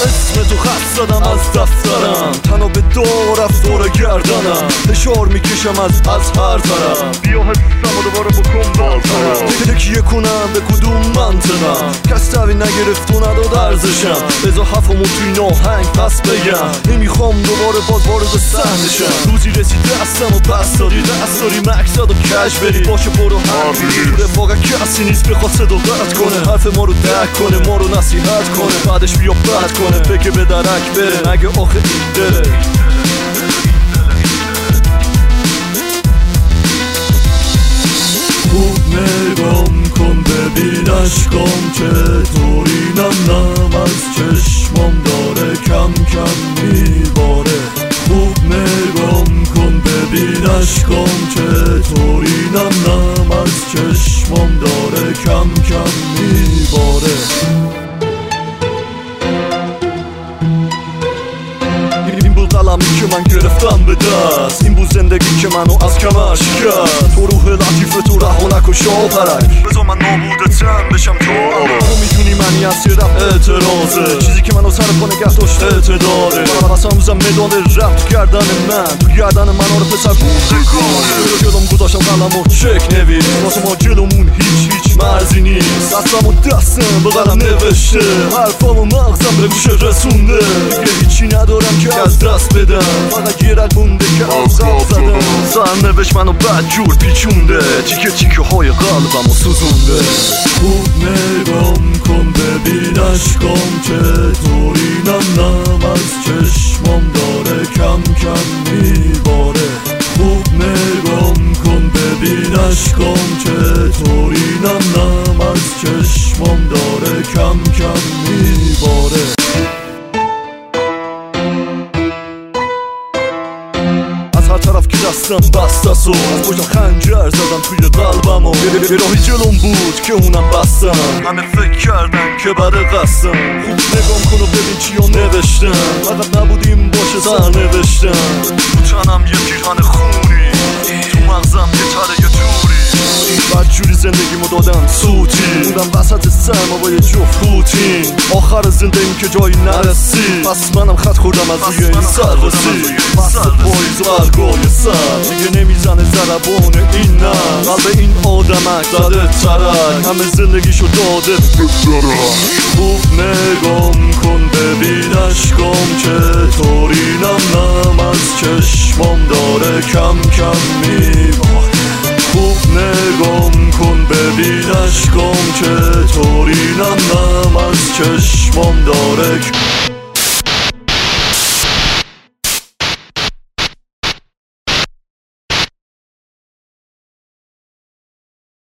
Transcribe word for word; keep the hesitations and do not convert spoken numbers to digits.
اسم تو خط زدم از دفترم، تنو به دور دور گردنم، فشار میکشم از از هر طرف. بیا حسم و دوباره بکن بالترم، تکیه کنم به کدوم منطقم، کس دوی نگرفت و نداد ارزشم. بذار حرفمو توی ناهنگ پس بگم، نمیخوام دوباره باز وارد صحنه‌شم. روزی رسید دستم و پس دادی، دست داری مکساد و کش بری، باشه برو هم بری. رفاقت کسی نیست بخواد صدا قطع کنه، حرف ما رو درک کنه، ما رو نصیحت کنه، بعدش بیا بد کنه، بگه به درک بره، نگه آخه این دله. خوب نگام کن ببین اشکام چطوری نم نم از چشمام داره کم کم میباره. خوب نگام کن ببین اشکام چطوری نم نم از چشمام داره کم کم میباره. این بود قلمی که من گرفتم به دست، این بود زندگی که منو از کمر شکست. تو روح لطیف تو رها نکش آپرک، بذار من نابودتم بشم تو آره. تو میدونی منی از یه رفت اعتراضه، چیزی که منو سر پا نگه داشت اعتداره. من قسم روزم میدان رفت کردن من، تو گردن من آره پسر بوده کاره. جلوم گذاشتم قلم و چک نویس، واسه ما جلومون هیچ هیچ مرزی نیست. دستم و دستم به قلم نوشته، حرفام و مغزم به گوشه رسونده. دیگه هیچی ندارم که از دست بدم، فقط یه رگ مونده که از قلب زدم. سر نوشت منو بد جور پیچونده، تیکه تیکه های قلبم و سوزونده. خوب نگام کن ببین اشکام چطوری نم نم از چشمام داره کم کم میباره. خوب نگام کن ببین اشکام چطوری نم نم از چشمام داره کم کم میباره. هر طرف که دستم بستست و از پشتم خنجر زدم توی قلبم و یه راهی جلوم بود که اونم بستم. همه فکر کردن که بده قصدم. خوب نگام کن و ببین چیا نوشتم، فقط نبودیم باشه سر نوشتم. تو تنم یه پیرهن خونی، تو مغزم یه تره یه توری. بدجوری زندگیمو دادم سوتی، بودم وسط سرما با یه جفت پوتین. آخر زندگیم که جایی نرسید، پس منم خط خوردم از روی این سر رسید. فصل پاییز و برگای سر دیگه نمیزنه ضربان این نه. قلب این آدمک زده ترک، همه زندگیشو داده بگذارم. خوب نگام کن ببین اشکام چطوری نم نم از چشمام داره کم کم میباره. خوب نگام کن ببین اشکام چطوری نم نم از چشمام داره